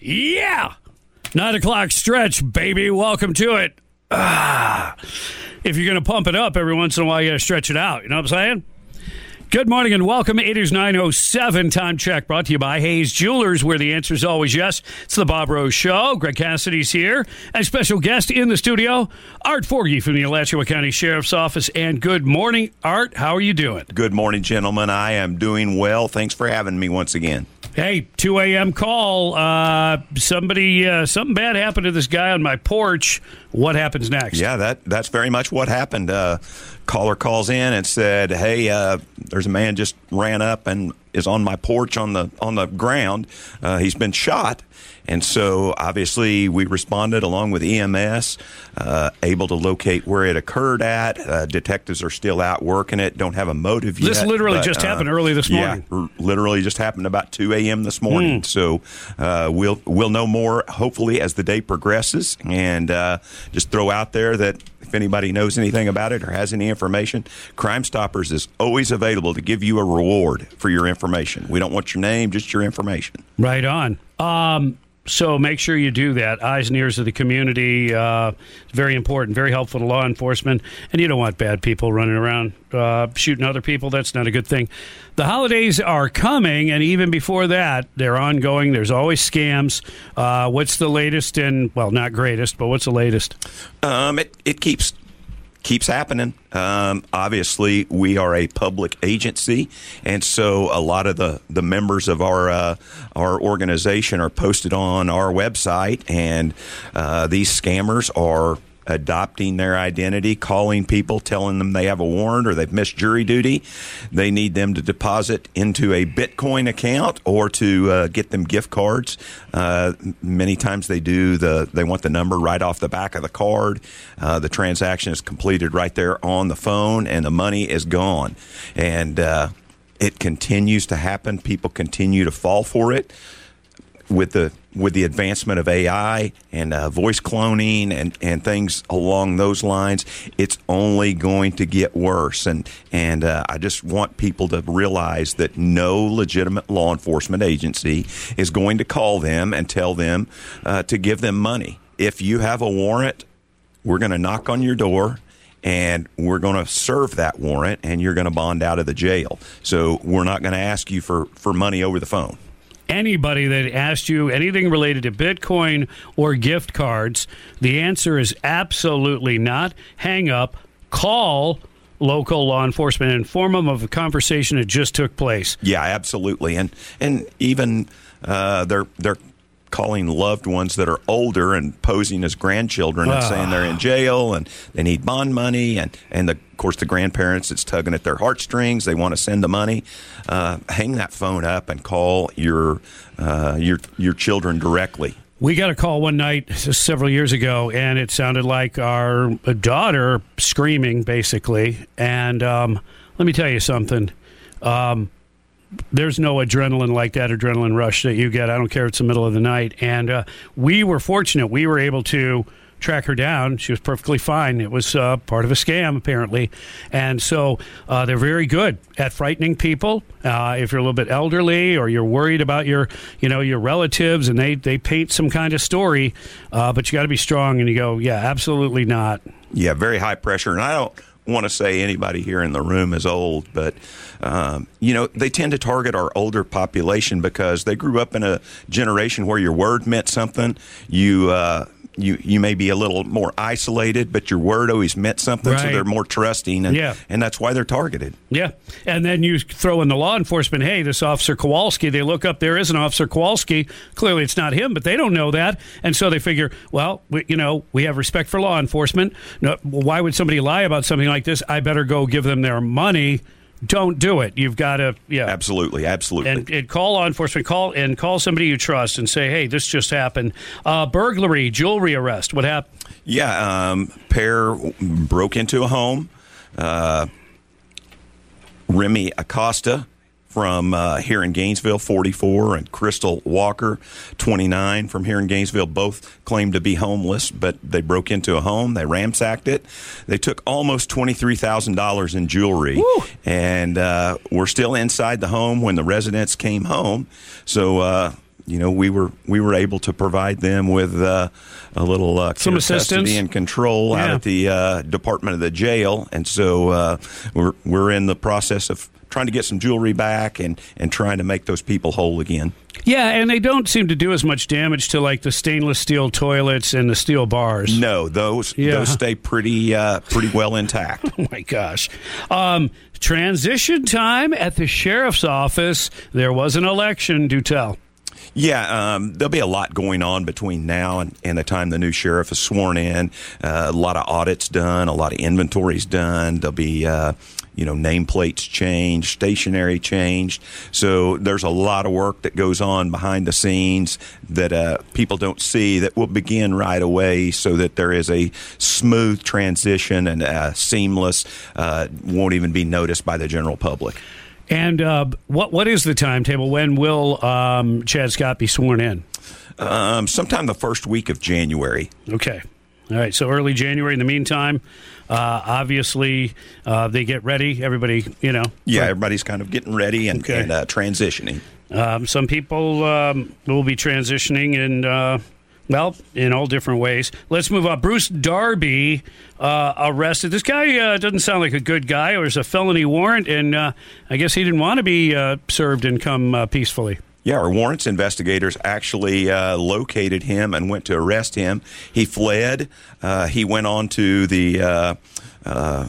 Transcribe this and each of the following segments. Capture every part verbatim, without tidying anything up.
Yeah! Nine o'clock stretch, baby. Welcome to it. Ah. If you're going to pump it up every once in a while, you got to stretch it out. You know what I'm saying? Good morning and welcome. It is nine oh seven. Time check brought to you by Hayes Jewelers, where the answer is always yes. It's the Bob Rose Show. Greg Cassidy's here. And a special guest in the studio, Art Forgy from the Alachua County Sheriff's Office. And good morning, Art. How are you doing? Good morning, gentlemen. I am doing well. Thanks for having me once again. Hey, two a.m. call. Uh, somebody, uh, something bad happened to this guy on my porch. What happens next? Yeah, that that's very much what happened. Uh, caller calls in and said, "Hey, uh, there's a man just ran up and is on my porch on the on the ground. Uh, he's been shot." And so, obviously, we responded along with E M S, uh, able to locate where it occurred at. Uh, detectives are still out working it, don't have a motive yet. This literally but, just uh, happened early this morning. Yeah, r- literally just happened about two a.m. this morning. Mm. So uh, we'll we'll know more, hopefully, as the day progresses. And uh, just throw out there that if anybody knows anything about it or has any information, Crime Stoppers is always available to give you a reward for your information. We don't want your name, just your information. Right on. Um So make sure you do that. Eyes and ears of the community. Uh, very important, very helpful to law enforcement. And you don't want bad people running around uh, shooting other people. That's not a good thing. The holidays are coming, and even before that, they're ongoing. There's always scams. Uh, what's the latest in, well, not greatest, but what's the latest? Um, it, it keeps... keeps happening. Um, obviously, we are a public agency, and so a lot of the, the members of our uh, our organization are posted on our website, and uh, these scammers are adopting their identity, calling people, telling them they have a warrant or they've missed jury duty. They need them to deposit into a Bitcoin account or to uh, get them gift cards. Uh, many times they do the they want the number right off the back of the card. Uh, the transaction is completed right there on the phone, and the money is gone. And uh, it continues to happen. People continue to fall for it. With the with the advancement of A I and uh, voice cloning and, and things along those lines, it's only going to get worse. And and uh, I just want people to realize that no legitimate law enforcement agency is going to call them and tell them uh, to give them money. If you have a warrant, we're going to knock on your door, and we're going to serve that warrant, and you're going to bond out of the jail. So we're not going to ask you for, for money over the phone. Anybody that asked you anything related to Bitcoin or gift cards, the answer is absolutely not. Hang up, call local law enforcement and inform them of a conversation that just took place. Yeah, absolutely. And and even uh, they're they're calling loved ones that are older and posing as grandchildren and uh. saying they're in jail and they need bond money. And, and the, of course, the grandparents, it's tugging at their heartstrings. They want to send the money. Uh, hang that phone up and call your uh, your your children directly. We got a call one night several years ago, and it sounded like our daughter screaming, basically. And um, let me tell you something. Um, There's no adrenaline like that adrenaline rush that you get. I don't care if it's the middle of the night. And uh, we were fortunate. We were able to track her down. She was perfectly fine. It was uh, part of a scam, apparently. And so uh, they're very good at frightening people. Uh, if you're a little bit elderly or you're worried about your, you know, your relatives, and they, they paint some kind of story, uh, but you got to be strong. And you go, yeah, absolutely not. Yeah, very high pressure. And I don't want to say anybody here in the room is old, but um, you know, they tend to target our older population because they grew up in a generation where your word meant something. You uh, you you may be a little more isolated, but your word always meant something, right. So they're more trusting, and, yeah. and that's why they're targeted. Yeah, and then you throw in the law enforcement, hey, this Officer Kowalski, they look up, there is an Officer Kowalski. Clearly it's not him, but they don't know that, and so they figure, well, we, you know, we have respect for law enforcement. No, why would somebody lie about something like this? I better go give them their money. Don't do it. You've got to, yeah. Absolutely, absolutely. And, and call law enforcement, call and call somebody you trust and say, hey, this just happened. Uh, burglary, jewelry arrest. What happened? Yeah, um, pair broke into a home. Uh, Remy Acosta from uh, here in Gainesville, forty-four, and Crystal Walker, twenty-nine, from here in Gainesville, both claimed to be homeless, but they broke into a home. They ransacked it. They took almost twenty-three thousand dollars in jewelry. Woo! And uh, we're still inside the home when the residents came home. So uh, you know, we were we were able to provide them with uh, a little uh, some assistance custody and control yeah. out at the uh, Department of the Jail, and so uh, we're we're in the process of trying to get some jewelry back and, and trying to make those people whole again. Yeah, and they don't seem to do as much damage to like the stainless steel toilets and the steel bars. No, those Yeah. those stay pretty uh, pretty well intact. Oh my gosh. Um, transition time at the sheriff's office. There was an election, do tell. Yeah, um, there'll be a lot going on between now and, and the time the new sheriff is sworn in. Uh, a lot of audits done, a lot of inventories done. There'll be, uh, you know, nameplates changed, stationery changed. So there's a lot of work that goes on behind the scenes that uh, people don't see that will begin right away so that there is a smooth transition and uh, seamless, uh, won't even be noticed by the general public. And uh, what what is the timetable? When will um, Chad Scott be sworn in? Um, sometime the first week of January. Okay. All right. So early January. In the meantime, uh, obviously, uh, they get ready. Everybody, you know. Yeah, for, everybody's kind of getting ready and, Okay. and uh, transitioning. Um, some people um, will be transitioning and. Uh, Well, in all different ways. Let's move on. Bruce Darby uh, arrested. This guy uh, doesn't sound like a good guy. There's a felony warrant, and uh, I guess he didn't want to be uh, served and come uh, peacefully. Yeah, our warrants investigators actually uh, located him and went to arrest him. He fled. Uh, he went on to the... Uh, uh,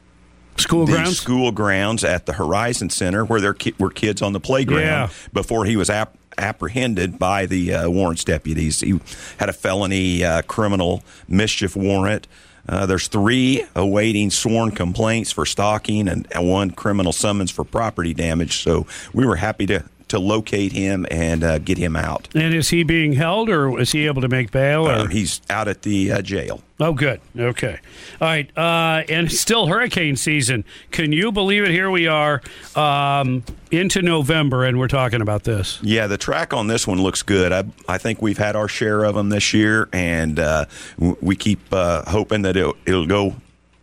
School the grounds? school grounds at the Horizon Center where there ki- were kids on the playground Yeah. before he was ap- apprehended by the uh, warrants deputies. He had a felony uh, criminal mischief warrant. Uh, there's three awaiting sworn complaints for stalking and, and one criminal summons for property damage. So we were happy to, to locate him and uh, get him out. And is he being held, or is he able to make bail? Or? Uh, he's out at the uh, jail. Oh, good. Okay. All right. Uh, and it's still hurricane season. Can you believe it? Here we are um, into November, and we're talking about this. Yeah, the track on this one looks good. I I think we've had our share of them this year, and uh, w- we keep uh, hoping that it'll, it'll go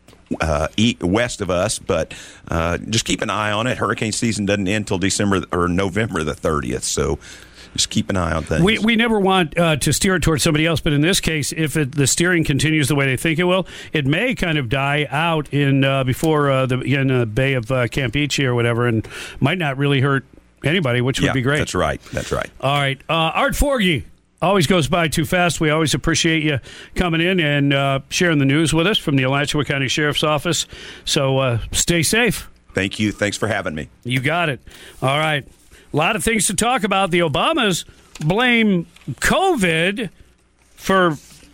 uh, east, west of us. But uh, just keep an eye on it. Hurricane season doesn't end until December or November the thirtieth, so just keep an eye on things. We we never want uh, to steer it towards somebody else, but in this case, if it, the steering continues the way they think it will, it may kind of die out in uh, before uh, the in the Bay of uh, Campeche or whatever, and might not really hurt anybody, which would yeah, be great. That's right. That's right. All right, uh, Art Forgy. Always goes by too fast. We always appreciate you coming in and uh, sharing the news with us from the Alachua County Sheriff's Office. So uh, stay safe. Thank you. Thanks for having me. You got it. All right. A lot of things to talk about. The Obamas blame COVID for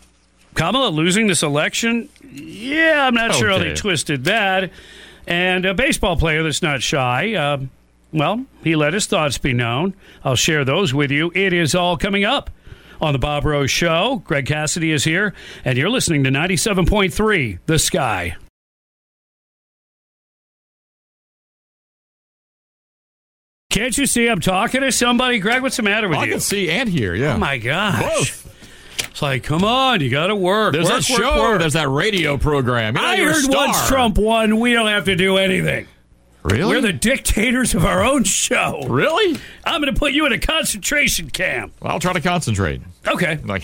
Kamala losing this election. Yeah, I'm not sure how they Okay. twisted that. And a baseball player that's not shy. Uh, well, he let his thoughts be known. I'll share those with you. It is all coming up on the Bob Rose Show. Greg Cassidy is here, and you're listening to ninety-seven point three The Sky. Can't you see I'm talking to somebody? Greg, what's the matter with I you? can see and hear, yeah. Oh, my gosh. Both. It's like, come on, you got to work. There's work, that work, show, work. there's that radio program. You know, I you're a heard star. once Trump won, we don't have to do anything. Really? We're the dictators of our own show. Really? I'm going to put you in a concentration camp. Well, I'll try to concentrate. Okay. Like,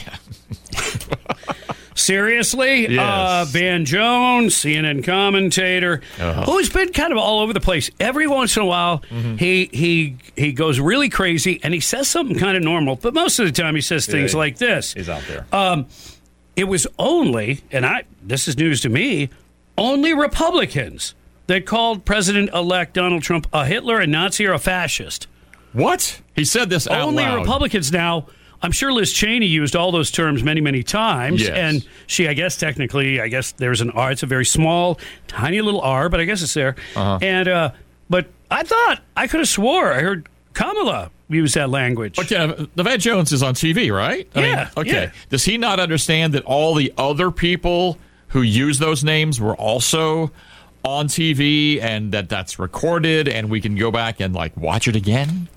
Seriously? Yes. Uh, Van Jones, C N N commentator, Uh-huh. who's been kind of all over the place. Every once in a while, Mm-hmm. he he he goes really crazy, and he says something kind of normal. But most of the time, he says things Yeah, like this. he's out there. Um, it was only, and I this is news to me, only Republicans that called President-elect Donald Trump a Hitler, a Nazi, or a fascist. What? He said this out Only loud. Republicans now. I'm sure Liz Cheney used all those terms many, many times. Yes. And she, I guess, technically, I guess there's an R. It's a very small, tiny little R, but I guess it's there. Uh-huh. And, uh, but I thought, I could have swore I heard Kamala use that language. Okay, the Van Jones is on T V, right? I Yeah, mean, okay. yeah. Does he not understand that all the other people who use those names were also on T V and that that's recorded and we can go back and, like, watch it again?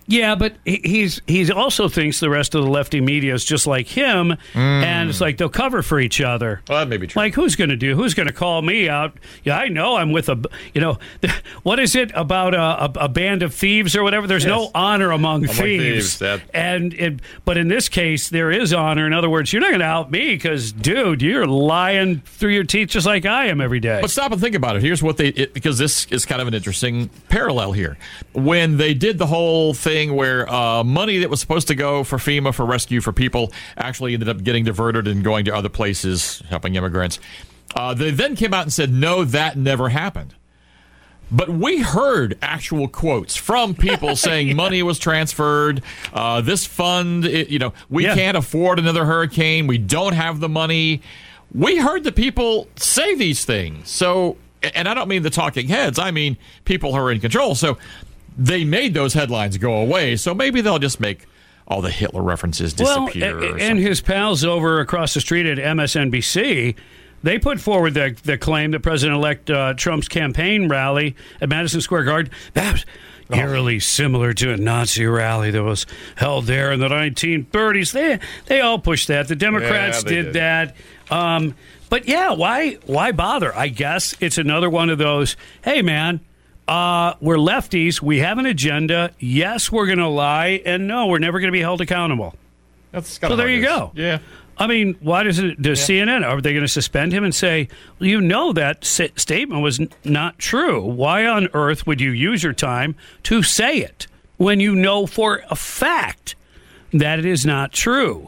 Yeah, but he- he's he's also thinks the rest of the lefty media is just like him, mm. and it's like they'll cover for each other. Well, that may be true. Like, who's going to do? Who's going to call me out? Yeah, I know I'm with a, you know, what is it about a, a, a band of thieves or whatever? There's yes. no honor among, among thieves. thieves that... And it, but in this case, there is honor. In other words, you're not going to out me because, dude, you're lying through your teeth just like I am every day. But stop and think about it. Here's what they, it, because this is kind of an interesting parallel here. When they did the whole thing where uh, money that was supposed to go for FEMA for rescue for people actually ended up getting diverted and going to other places helping immigrants. Uh, they then came out and said, no, that never happened. But we heard actual quotes from people saying yeah. money was transferred. Uh, this fund, it, you know, we yeah. can't afford another hurricane. We don't have the money. We heard the people say these things. So, and I don't mean the talking heads. I mean people who are in control. So they made those headlines go away, so maybe they'll just make all the Hitler references disappear. Well, and his pals over across the street at M S N B C, they put forward the, the claim that President-elect uh, Trump's campaign rally at Madison Square Garden, that was oh. eerily similar to a Nazi rally that was held there in the nineteen thirties. They they all pushed that. The Democrats yeah, did, did that. Um, but, yeah, why why bother? I guess it's another one of those, hey, man, Uh, we're lefties. We have an agenda. Yes, we're going to lie, and no, we're never going to be held accountable. That's so there you go. Yeah. I mean, why does it? Does yeah. C N N? Are they going to suspend him and say, well, you know, that s- statement was n- not true? Why on earth would you use your time to say it when you know for a fact that it is not true?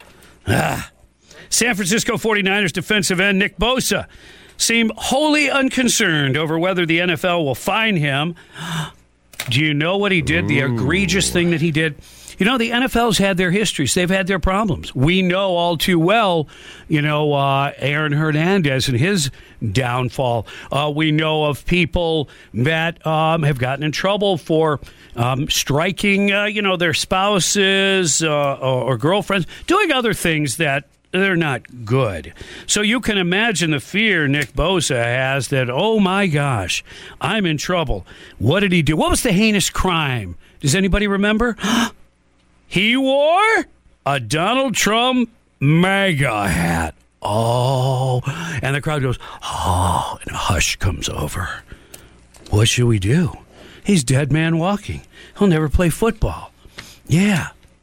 Ah. San Francisco forty-niners defensive end Nick Bosa seem wholly unconcerned over whether the N F L will fine him. Do you know what he did? Ooh. The egregious thing that he did? You know, the N F L's had their histories. They've had their problems. We know all too well, you know, uh, Aaron Hernandez and his downfall. Uh, we know of people that um, have gotten in trouble for um, striking, uh, you know, their spouses uh, or, or girlfriends, doing other things that they're not good. So you can imagine the fear Nick Bosa has that, oh, my gosh, I'm in trouble. What did he do? What was the heinous crime? Does anybody remember? He wore a Donald Trump MAGA hat. Oh, and the crowd goes, oh, and a hush comes over. What should we do? He's dead man walking. He'll never play football. Yeah.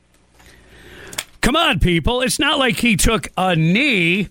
Come on, people. It's not like he took a knee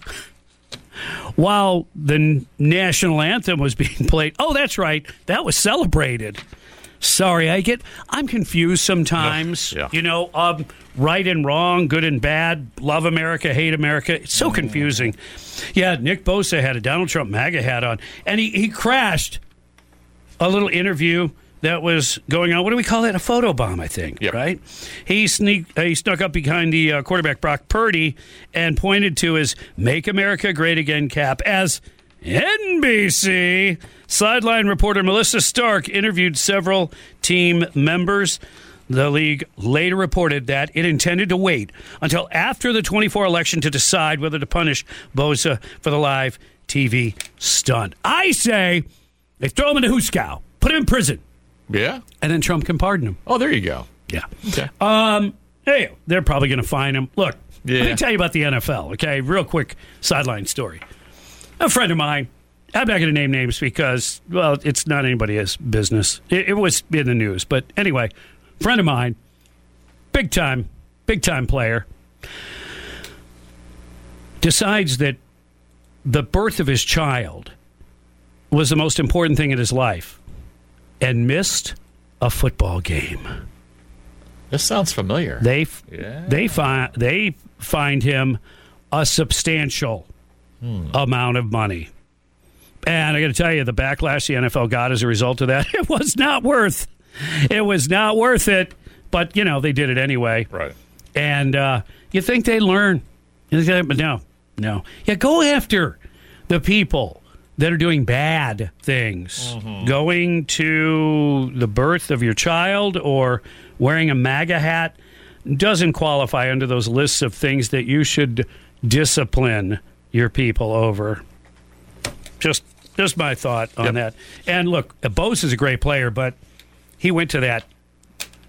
while the national anthem was being played. Oh, that's right. That was celebrated. Sorry, I get, I'm confused sometimes. Yeah. You know, um, right and wrong, good and bad, love America, hate America. It's so confusing. Yeah, Nick Bosa had a Donald Trump MAGA hat on, and he, he crashed a little interview that was going on. What do we call it? A photobomb, I think, yep. right? He sneak, uh, he snuck up behind the uh, quarterback, Brock Purdy, and pointed to his Make America Great Again cap as N B C. Sideline reporter Melissa Stark interviewed several team members. The league later reported that it intended to wait until after the twenty-four election to decide whether to punish Bosa for the live T V stunt. I say they throw him in a hoosegow, put him in prison. Yeah. And then Trump can pardon him. Oh, there you go. Yeah. Okay. Um, hey, they're probably going to fine him. Look, yeah. let me tell you about the N F L, okay? Real quick sideline story. A friend of mine, I'm not going to name names because, well, it's not anybody's business. It, it was in the news. But anyway, friend of mine, big time, big time player, decides that the birth of his child was the most important thing in his life and missed a football game. This sounds familiar. They yeah. they find they find him a substantial hmm. amount of money. And I got to tell you, the backlash the N F L got as a result of that, it was not worth. It was not worth it. But, you know, they did it anyway. Right. And uh, you think they'd learn. But no, no. Yeah, go after the people that are doing bad things. Mm-hmm. Going to the birth of your child or wearing a MAGA hat doesn't qualify under those lists of things that you should discipline your people over. Just just my thought on yep. that. And look, Bose is a great player, but he went to that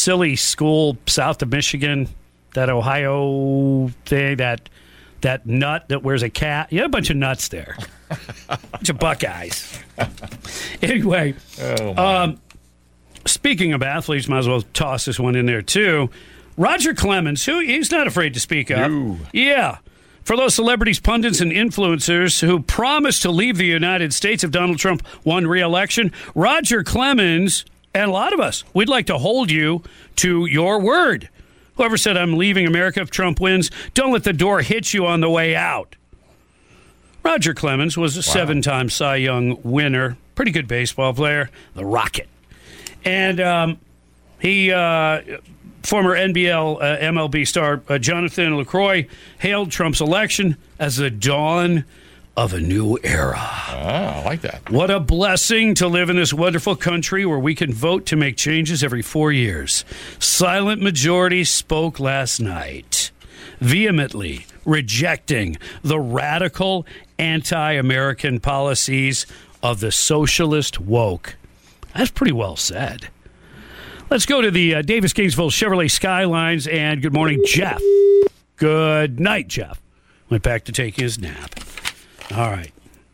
silly school south of Michigan, that Ohio thing, that that nut that wears a cat. You had a bunch of nuts there. A bunch of Buckeyes. Anyway, Oh, um, speaking of athletes, might as well toss this one in there, too. Roger Clemens, who he's not afraid to speak up. No. Yeah. For those celebrities, pundits, and influencers who promised to leave the United States if Donald Trump won re-election, Roger Clemens and a lot of us, we'd like to hold you to your word. Whoever said I'm leaving America if Trump wins, don't let the door hit you on the way out. Roger Clemens was a wow. seven-time Cy Young winner, pretty good baseball player, the Rocket. And um, he... Uh, Former N B L, uh, M L B star uh, Jonathan LaCroix hailed Trump's election as the dawn of a new era. Oh, I like that. What a blessing to live in this wonderful country where we can vote to make changes every four years. Silent majority spoke last night, vehemently rejecting the radical anti-American policies of the socialist woke. That's pretty well said. Let's go to the uh, Davis-Gainesville Chevrolet Skylines, and good morning, Jeff. Good night, Jeff. Went back to take his nap. All right.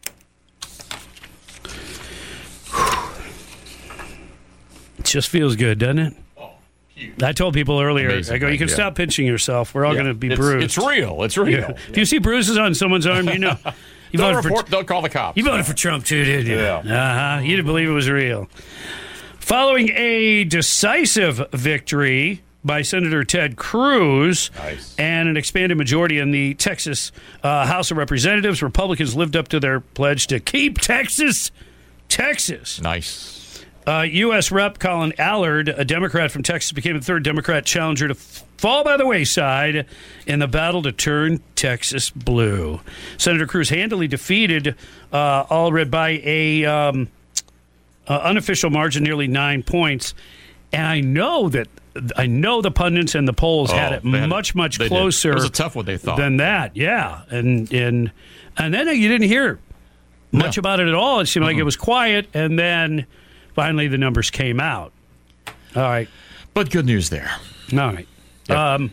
It just feels good, doesn't it? Oh, huge. I told people earlier, Amazing I go, you can thing, stop pinching yourself. We're all Yeah. going to be It's- bruised. It's real. It's real. Yeah. If you see bruises on someone's arm, you know. You Don't voted report. for, Don't call the cops. you voted for Trump, too, didn't you? Yeah. Uh-huh. You didn't believe it was real. Following a decisive victory by Senator Ted Cruz Nice. and an expanded majority in the Texas uh, House of Representatives, Republicans lived up to their pledge to keep Texas, Texas. Nice. Uh, U S Rep Colin Allard, a Democrat from Texas, became the third Democrat challenger to f- fall by the wayside in the battle to turn Texas blue. Senator Cruz handily defeated uh, Allard by a um, uh, unofficial margin, nearly nine points. And I know that I know the pundits and the polls Oh, had it they had much, it. much They did. closer. It was a tough one, they thought. Than that, yeah. And and and then you didn't hear much No. about it at all. It seemed like Mm-mm. it was quiet, and then finally the numbers came out. All right. But good news there. All right. Yep. Um,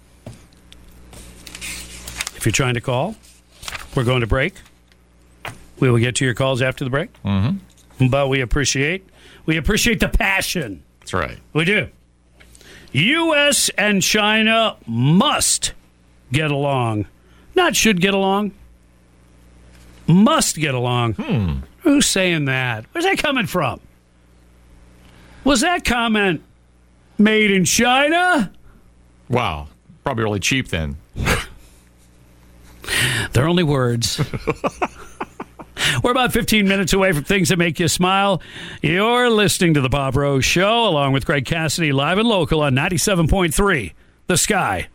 if you're trying to call, we're going to break. We will get to your calls after the break. Mm-hmm. But we appreciate we appreciate the passion. That's right. We do. U S and China must get along. Not should get along. Must get along. Hmm. Who's saying that? Where's that coming from? Was that comment made in China? Wow. Probably really cheap then. They're only words. We're about fifteen minutes away from things that make you smile. You're listening to The Bob Rose Show, along with Greg Cassidy, live and local on ninety-seven point three, The Sky.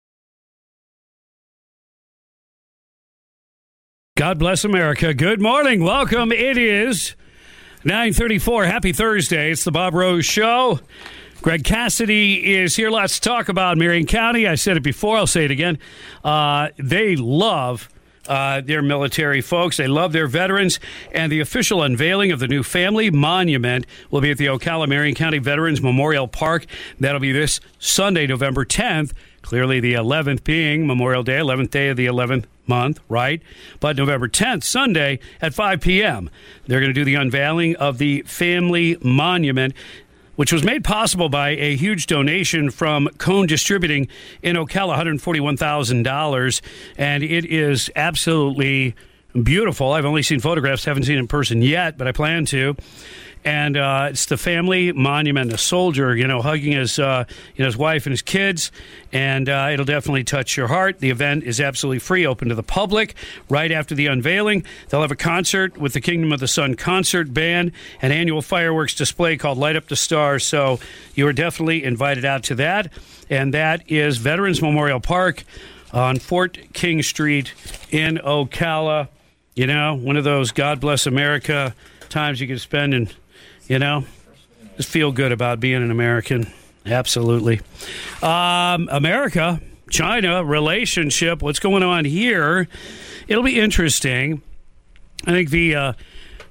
God bless America. Good morning. Welcome. It is nine thirty-four. Happy Thursday. It's The Bob Rose Show. Greg Cassidy is here. Lots to talk about. Marion County, I said it before, I'll say it again. Uh, they love uh, their military folks. They love their veterans. And the official unveiling of the new family monument will be at the Ocala Marion County Veterans Memorial Park. That'll be this Sunday, November tenth. Clearly the eleventh being Memorial Day, eleventh day of the eleventh month, right? But November tenth, Sunday at five p.m., they're going to do the unveiling of the family monument, which was made possible by a huge donation from Cone Distributing in Ocala, one hundred forty-one thousand dollars. And it is absolutely beautiful. I've only seen photographs, haven't seen it in person yet, but I plan to. And uh, it's the family monument, a soldier, you know, hugging his, uh, you know, his wife and his kids. And uh, it'll definitely touch your heart. The event is absolutely free, open to the public. Right after the unveiling, they'll have a concert with the Kingdom of the Sun Concert Band, an annual fireworks display called Light Up the Stars. So you are definitely invited out to that. And that is Veterans Memorial Park on Fort King Street in Ocala. You know, one of those God bless America times you can spend in, you know, just feel good about being an American. Absolutely. Um, America, China relationship, what's going on here? It'll be interesting. I think the uh,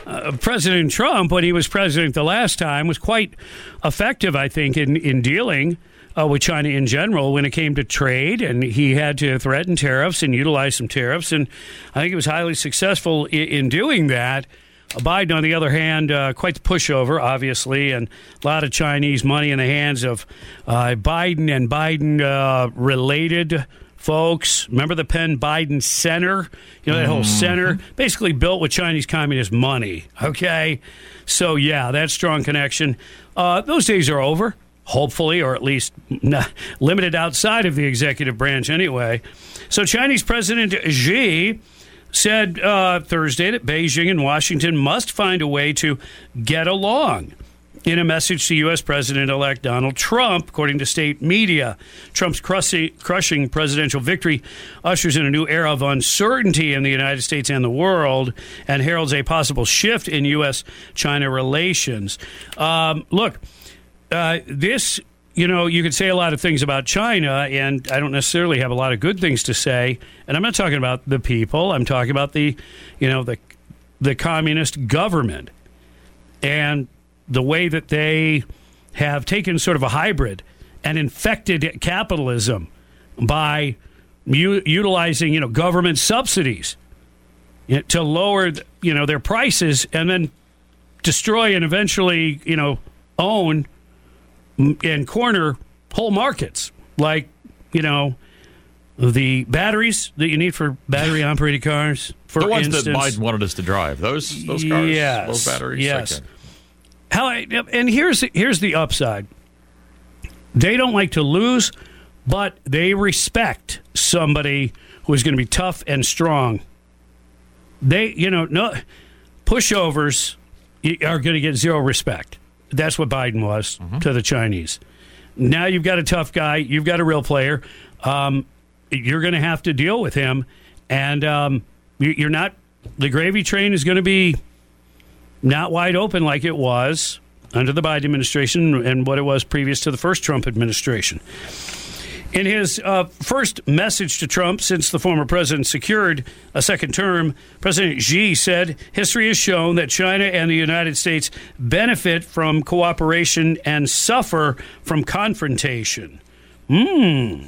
uh, President Trump, when he was president the last time, was quite effective, I think, in, in dealing uh, with China in general when it came to trade. And he had to threaten tariffs and utilize some tariffs. And I think he was highly successful in, in doing that. Biden, on the other hand, uh, quite the pushover, obviously, and a lot of Chinese money in the hands of uh, Biden and Biden-related uh, folks. Remember the Penn Biden Center? You know, that whole center? Basically built with Chinese communist money, okay? So, yeah, that strong connection. Uh, those days are over, hopefully, or at least not limited outside of the executive branch anyway. So Chinese President Xi said uh, Thursday that Beijing and Washington must find a way to get along. In a message to U S. President-elect Donald Trump, according to state media, Trump's crushing, crushing presidential victory ushers in a new era of uncertainty in the United States and the world and heralds a possible shift in U S China relations. Um, look, uh, this... You know, you could say a lot of things about China, and I don't necessarily have a lot of good things to say. And I'm not talking about the people. I'm talking about the, you know, the the communist government and the way that they have taken sort of a hybrid and infected capitalism by u- utilizing, you know, government subsidies to lower, you know, their prices and then destroy and eventually, you know, own and corner whole markets, like, you know, the batteries that you need for battery-operated cars, for the ones instance. that Biden wanted us to drive. Those those cars, yes, those batteries. Yes. Okay. How I, and here's here's the upside. They don't like to lose, but they respect somebody who is going to be tough and strong. They, you know, no pushovers are going to get zero respect. That's what Biden was mm-hmm. to the Chinese. Now you've got a tough guy. You've got a real player. Um, you're going to have to deal with him. And um, you're not – the gravy train is going to be not wide open like it was under the Biden administration and what it was previous to the first Trump administration. In his uh, first message to Trump since the former president secured a second term, President Xi said history has shown that China and the United States benefit from cooperation and suffer from confrontation. Hmm.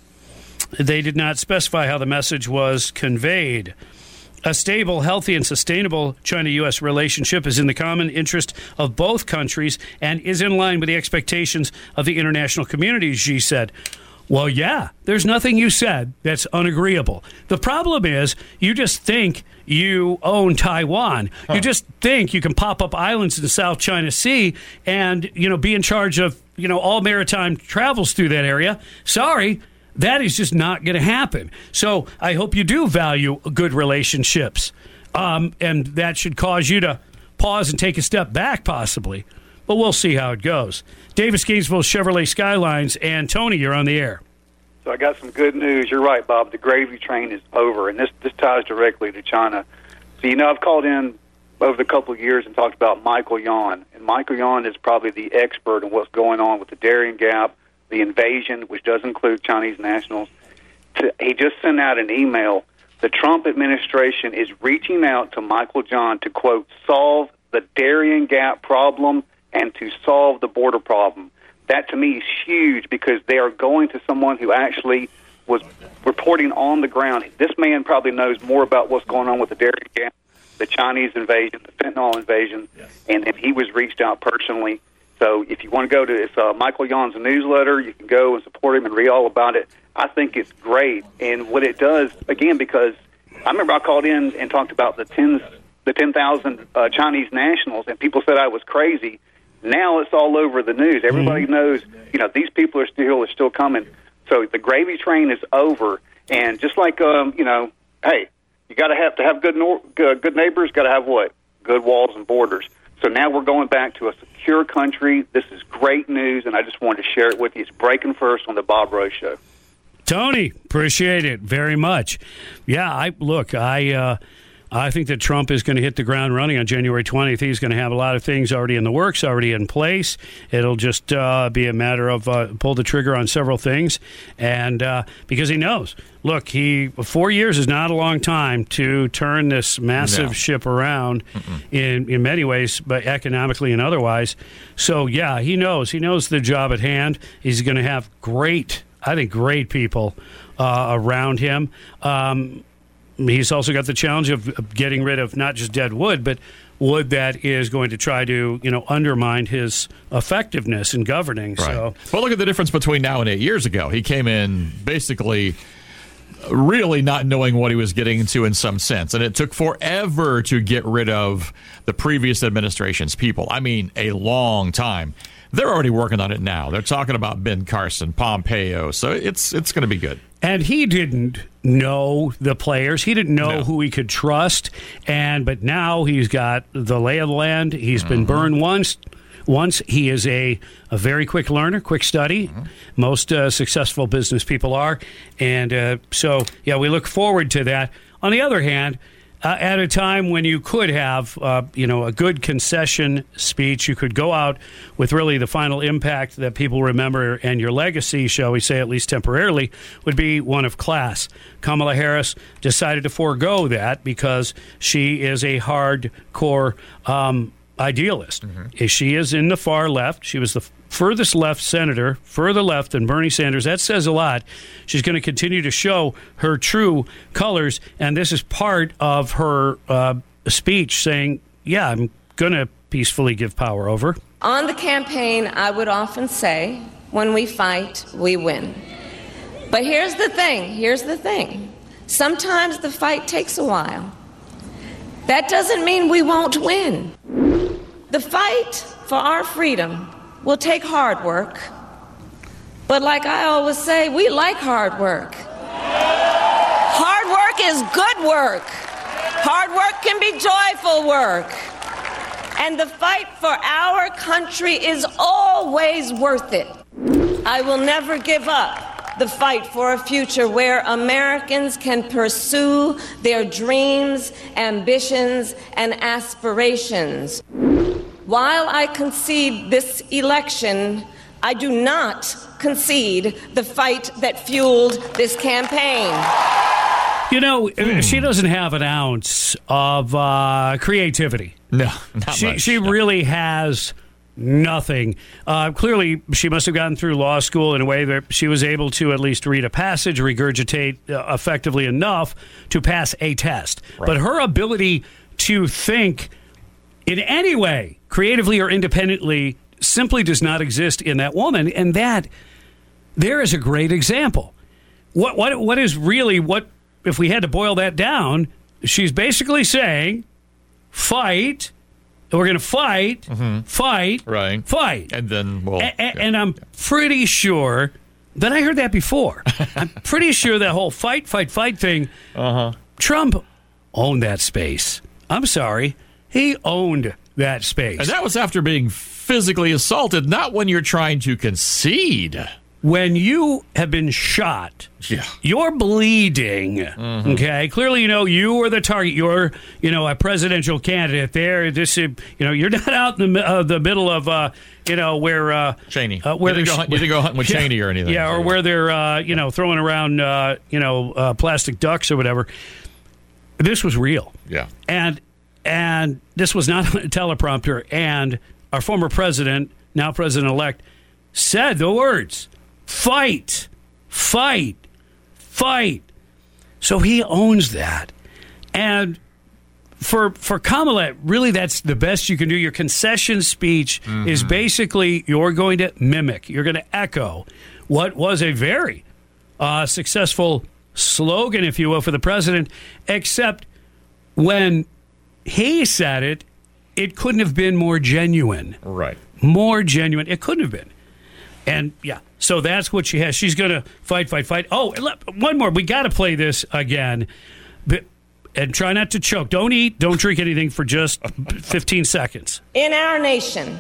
They did not specify how the message was conveyed. A stable, healthy, and sustainable China-U S relationship is in the common interest of both countries and is in line with the expectations of the international community, Xi said. Well, yeah, there's nothing you said that's unagreeable. The problem is you just think you own Taiwan. Huh. You just think you can pop up islands in the South China Sea and, you know, be in charge of, you know, all maritime travels through that area. Sorry, that is just not going to happen. So I hope you do value good relationships. Um, and that should cause you to pause and take a step back, possibly. But we'll see how it goes. Davis Gainesville Chevrolet Skylines, and Tony, you're on the air. So I got some good news. You're right, Bob. The gravy train is over, and this, this ties directly to China. So, you know, I've called in over the couple of years and talked about Michael Yon. And Michael Yon is probably the expert on what's going on with the Darien Gap, the invasion, which does include Chinese nationals. To, he just sent out an email. The Trump administration is reaching out to Michael Yon to, quote, solve the Darien Gap problem and to solve the border problem. That, to me, is huge because they are going to someone who actually was reporting on the ground. This man probably knows more about what's going on with the Darien Gap, the Chinese invasion, the fentanyl invasion, yes. and, and he was reached out personally. So if you want to go to it's, uh, Michael Yon's newsletter, you can go and support him and read all about it. I think it's great. And what it does, again, because I remember I called in and talked about the ten the ten thousand uh, Chinese nationals, and people said I was crazy. Now it's all over the news. Everybody mm-hmm. knows, you know, these people are still are still coming. So the gravy train is over. And just like, um, you know, hey, you got to have to have good nor- good neighbors. Got to have what? Good walls and borders. So now we're going back to a secure country. This is great news, and I just wanted to share it with you. It's breaking first on the Bob Rose Show. Tony, appreciate it very much. Yeah, I look, I. Uh, I think that Trump is going to hit the ground running on January twentieth. He's going to have a lot of things already in the works, already in place. It'll just uh, be a matter of uh, pull the trigger on several things. And uh, because he knows, look, he four years is not a long time to turn this massive No. ship around in, in many ways, but economically and otherwise. So, yeah, he knows. He knows the job at hand. He's going to have great, I think, great people uh, around him. Um He's also got the challenge of getting rid of not just dead wood, but wood that is going to try to, you know, undermine his effectiveness in governing. Right. So, well, look at the difference between now and eight years ago. He came in basically really not knowing what he was getting into in some sense, and it took forever to get rid of the previous administration's people. I mean, a long time. They're already working on it now. They're talking about Ben Carson, Pompeo, so it's it's going to be good. and he didn't know the players. He didn't know No. who he could trust. And but now he's got the lay of the land. He's been burned once. Once he is a, a very quick learner, quick study. Mm-hmm. Most uh, successful business people are. And uh, so, yeah, we look forward to that. On the other hand, uh, at a time when you could have, uh, you know, a good concession speech, you could go out with really the final impact that people remember, and your legacy, shall we say, at least temporarily, would be one of class. Kamala Harris decided to forego that because she is a hardcore um idealist. Mm-hmm. She is in the far left. She was the furthest left senator, further left than Bernie Sanders. That says a lot. She's going to continue to show her true colors, and this is part of her uh, speech saying, yeah, I'm going to peacefully give power over. On the campaign, I would often say, when we fight, we win. But here's the thing, here's the thing. Sometimes the fight takes a while. That doesn't mean we won't win. The fight for our freedom will take hard work. But like I always say, we like hard work. Hard work is good work. Hard work can be joyful work. And the fight for our country is always worth it. I will never give up the fight for a future where Americans can pursue their dreams, ambitions, and aspirations. While I concede this election, I do not concede the fight that fueled this campaign. You know, mm. she doesn't have an ounce of uh, creativity. No, not she, much. She no. really has nothing. Uh, clearly, she must have gotten through law school in a way that she was able to at least read a passage, regurgitate uh, effectively enough to pass a test. Right. But her ability to think in any way, creatively or independently, simply does not exist in that woman. And that, there is a great example. What, what, what is really, what, if we had to boil that down, she's basically saying, fight. We're going to fight, mm-hmm. fight, right. fight. And then we'll... A- yeah. And I'm pretty sure that I heard that before. I'm pretty sure that whole fight, fight, fight thing, uh-huh. Trump owned that space. I'm sorry. He owned that space. And that was after being physically assaulted, not when you're trying to concede. When you have been shot, yeah. you're bleeding, mm-hmm. okay? Clearly, you know, you were the target. You're, you know, a presidential candidate there. This, you know, you're not out in the, uh, the middle of, uh, you know, where... Uh, Cheney. Uh, where you, didn't go, hunt, you didn't go hunting with yeah, Cheney or anything. Yeah, or where they're, uh, you know, throwing around, uh, you know, uh, plastic ducks or whatever. This was real. Yeah. And, and this was not a teleprompter. And our former president, now president-elect, said the words... Fight, fight, fight. So he owns that. And for for Kamala, really that's the best you can do. Your concession speech mm-hmm. is basically you're going to mimic, you're going to echo what was a very uh, successful slogan, if you will, for the president, except when he said it, it couldn't have been more genuine. Right. More genuine. It couldn't have been. And, yeah, so that's what she has. She's going to fight, fight, fight. Oh, one more. We got to play this again. And try not to choke. Don't eat, don't drink anything for just fifteen seconds. In our nation,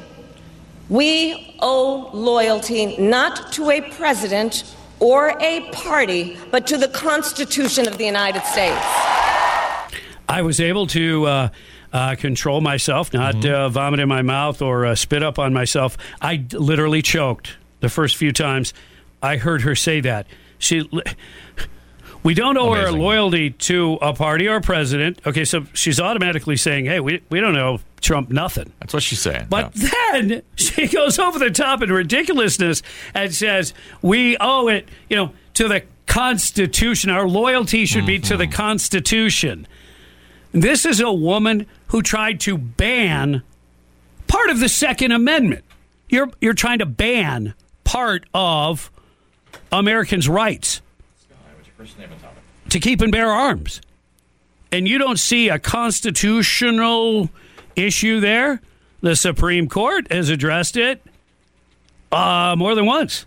we owe loyalty not to a president or a party, but to the Constitution of the United States. I was able to uh, uh, control myself, not mm-hmm. uh, vomit in my mouth or uh, spit up on myself. I d- literally choked the first few times I heard her say that. She, we don't owe Amazing. her loyalty to a party or a president. Okay, so she's automatically saying, hey, we, we don't owe Trump nothing. That's what she's saying. But no. then she goes over the top in ridiculousness and says, we owe it, you know, to the Constitution. Our loyalty should mm-hmm. be to the Constitution. This is a woman who tried to ban part of the Second Amendment. You're you're trying to ban part of Americans' rights to keep and bear arms. And you don't see a constitutional issue there? The Supreme Court has addressed it uh, more than once.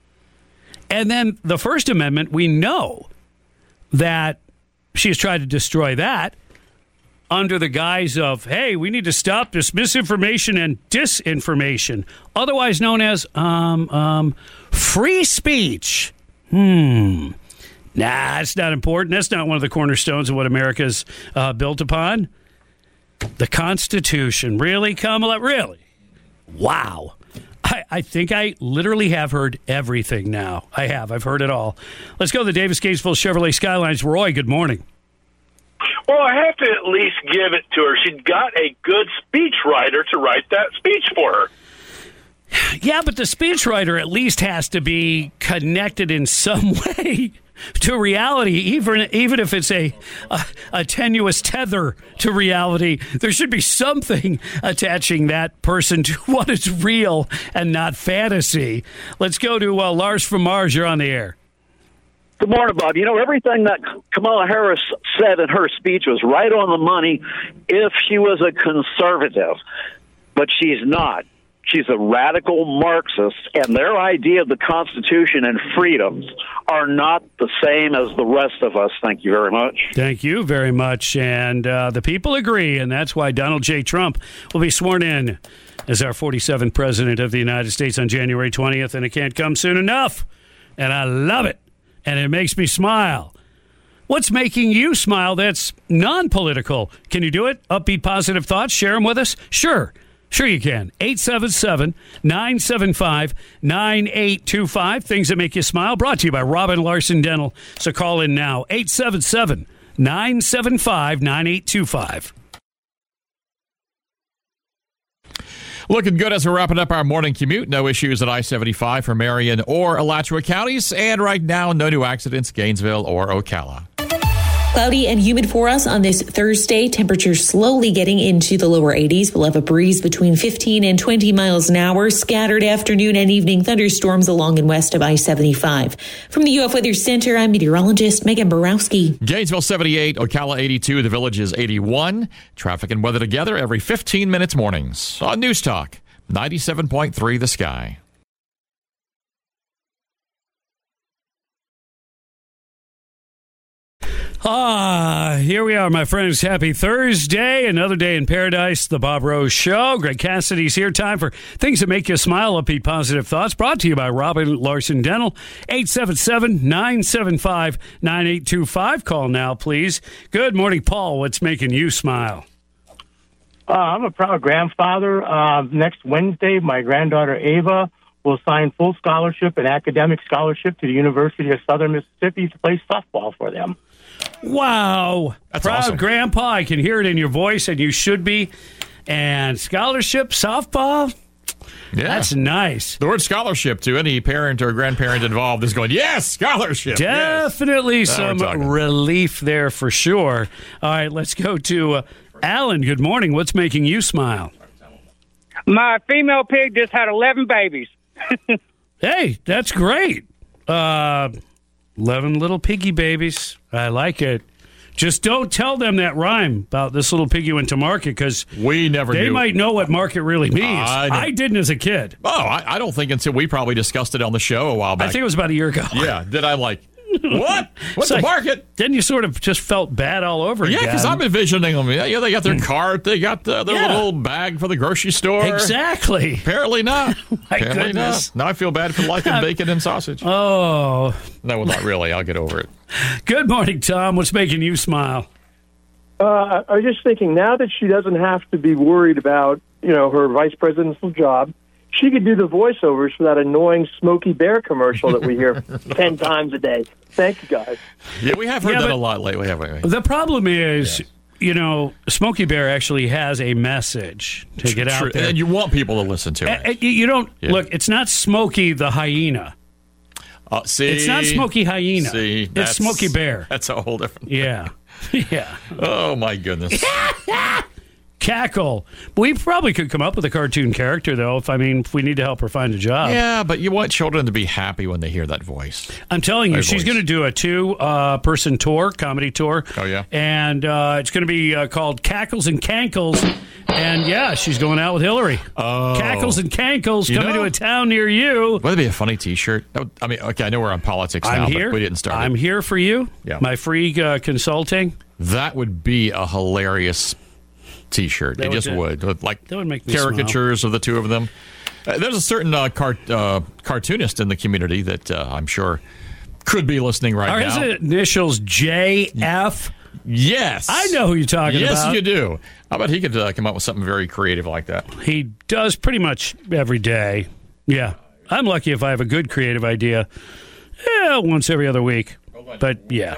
And then the First Amendment, we know that she's tried to destroy that under the guise of, hey, we need to stop this misinformation and disinformation, otherwise known as um, um, free speech. Hmm. Nah, it's not important. That's not one of the cornerstones of what America's uh, built upon. The Constitution. Really, Kamala? Really? Wow. I, I think I literally have heard everything now. I have. I've heard it all. Let's go to the Davis Gainesville Chevrolet Skylines. Roy, good morning. Well, I have to at least give it to her. She got a good speechwriter to write that speech for her. Yeah, but the speechwriter at least has to be connected in some way to reality, even even if it's a, a a tenuous tether to reality. There should be something attaching that person to what is real and not fantasy. Let's go to uh, Lars from Mars. You're on the air. Good morning, Bob. You know, everything that Kamala Harris said in her speech was right on the money if she was a conservative, but she's not. She's a radical Marxist, and their idea of the Constitution and freedoms are not the same as the rest of us. Thank you very much. Thank you very much. And uh, the people agree, and that's why Donald J. Trump will be sworn in as our forty-seventh president of the United States on January twentieth, and it can't come soon enough. And I love it, and it makes me smile. What's making you smile that's non-political? Can you do it? Upbeat, positive thoughts? Share them with us? Sure. Sure you can. eight seven seven, nine seven five, nine eight two five. Things that make you smile. Brought to you by Robin Larson Dental. So call in now. eight seven seven, nine seven five, nine eight two five. Looking good as we're wrapping up our morning commute. No issues at I seventy-five for Marion or Alachua counties. And right now, no new accidents, Gainesville or Ocala. Cloudy and humid for us on this Thursday. Temperatures slowly getting into the lower eighties. We'll have a breeze between fifteen and twenty miles an hour. Scattered afternoon and evening thunderstorms along and west of I seventy-five. From the U F Weather Center, I'm meteorologist Megan Borowski. Gainesville seventy-eight, Ocala eighty-two, the Village is eighty-one. Traffic and weather together every fifteen minutes mornings. On News Talk, ninety-seven point three The Sky. Ah, here we are, my friends. Happy Thursday. Another day in paradise. The Bob Rose Show. Greg Cassidy's here. Time for things that make you smile. Upbeat, positive thoughts. Brought to you by Robin Larson Dental. eight seven seven, nine seven five, nine eight two five. Call now, please. Good morning, Paul. What's making you smile? Uh, I'm a proud grandfather. Uh, next Wednesday, my granddaughter Ava will sign full scholarship and academic scholarship to the University of Southern Mississippi to play softball for them. Wow. That's Proud awesome. Grandpa. I can hear it in your voice, and you should be. And scholarship, softball, Yeah. that's nice. The word scholarship to any parent or grandparent involved is going, yes, scholarship. Definitely Yes. some Now we're talking. relief there for sure. All right, let's go to uh, Alan. Good morning. What's making you smile? My female pig just had eleven babies. Hey, that's great. Uh, eleven little piggy babies. I like it. Just don't tell them that rhyme about this little piggy went to market, because We never they knew. might know what market really means. I know. I didn't as a kid. Oh, I, I don't think until we probably discussed it on the show a while back. I think it was about a year ago. Yeah. Did I like, what? What's It's the like- market? Then you sort of just felt bad all over Yeah, again. because I'm envisioning them. Yeah, they got their cart. They got the, their Yeah. little bag for the grocery store. Exactly. Apparently not. My Apparently goodness. not. Now I feel bad for liking bacon and sausage. Oh, No, well, not really. I'll get over it. good morning, Tom. What's making you smile? Uh, I was just thinking, now that she doesn't have to be worried about, you know, her vice presidential job, she could do the voiceovers for that annoying Smokey Bear commercial that we hear ten times a day. Thank you, guys. Yeah, we have heard Yeah, that but a lot lately, haven't we? The problem is, Yeah. you know, Smokey Bear actually has a message to get True. out there. And you want people to listen to it. Uh, you- you don't, Yeah. look, it's not Smokey the hyena. Uh, see, It's not Smokey Hyena. See, It's that's- Smokey Bear. That's a whole different. Yeah. Yeah. Oh my goodness. Cackle. We probably could come up with a cartoon character, though, if I mean, if we need to help her find a job. Yeah, but you want children to be happy when they hear that voice. I'm telling you, My she's voice. going to do a two uh, person tour, comedy tour. Oh, yeah? And uh, it's going to be uh, called Cackles and Cankles. And yeah, she's going out with Hillary. Oh. Cackles and Cankles You coming know- to a town near you. Wouldn't it be a funny T-shirt? That would- I mean, okay, I know we're on politics now, I'm here. but we didn't start I'm it. here for you. Yeah. My free uh, consulting. That would be a hilarious T-shirt. That It would just do- would. With, like that would make me caricatures of the two of them. Uh, there's a certain uh, cart, uh, cartoonist in the community that uh, I'm sure could be listening right Are now. his initials J F? Yes. I know who you're talking yes, about. you do. How about he could uh, come up with something very creative like that? He does pretty much every day. Yeah. I'm lucky if I have a good creative idea. Yeah, once every other week. But yeah.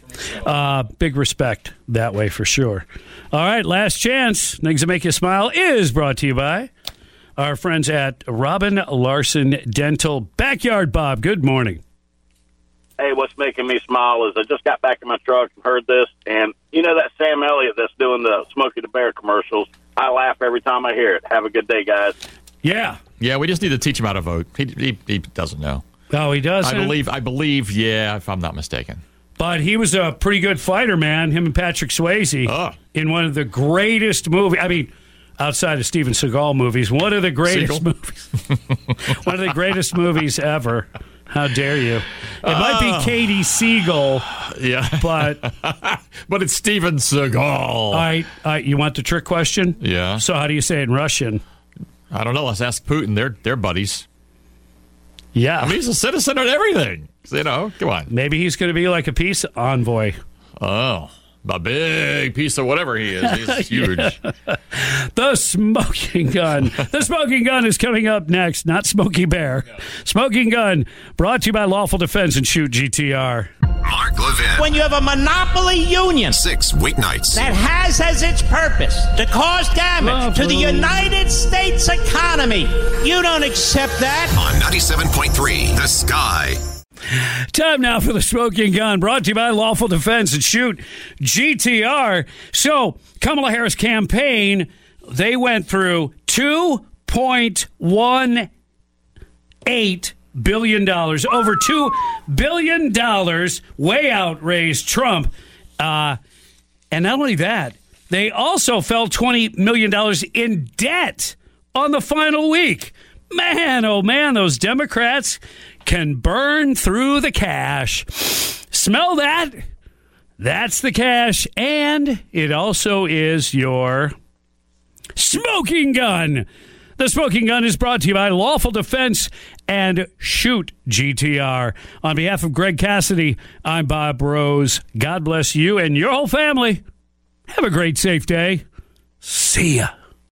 Uh, big respect that way for sure. All right, last chance. Things that make you smile is brought to you by our friends at Robin Larson Dental. Backyard Bob, good morning. Hey, what's making me smile is I just got back in my truck and heard this, and you know that Sam Elliott that's doing the Smokey the Bear commercials? I laugh every time I hear it. Have a good day, guys. Yeah. Yeah, we just need to teach him how to vote. He he, he doesn't know. Oh, he does? I believe, I believe, yeah, if I'm not mistaken. But he was a pretty good fighter, man, him and Patrick Swayze, Oh. in one of the greatest movies. I mean, outside of Steven Seagal movies, one of the greatest Seagal? movies. One of the greatest movies ever. How dare you? It might be Katie Siegel, Yeah. but But it's Steven Seagal. all right, all right, you want the trick question? Yeah. So how do you say it in Russian? I don't know. Let's ask Putin. They're, they're buddies. Yeah. I mean, he's a citizen and everything. You know, come on. Maybe he's going to be like a peace envoy. Oh, a big piece of whatever he is. He's huge. The Smoking Gun. The Smoking Gun is coming up next, not Smokey Bear. Smoking Gun, brought to you by Lawful Defense and Shoot G T R. Mark Levin. When you have a monopoly union Six weeknights. that has as its purpose to cause damage to the United States economy, you don't accept that. On ninety-seven point three, The Sky. Time now for the Smoking Gun, brought to you by Lawful Defense and Shoot G T R. So, Kamala Harris campaign, they went through two point one eight billion dollars, over two billion dollars, way outraised Trump. Uh, and not only that, they also fell twenty million dollars in debt on the final week. Man, oh man, those Democrats can burn through the cash. Smell that? That's the cash. And it also is your Smoking Gun. The Smoking Gun is brought to you by Lawful Defense and Shoot G T R. On behalf of Greg Cassidy, I'm Bob Rose. God bless you and your whole family. Have a great, safe day. See ya.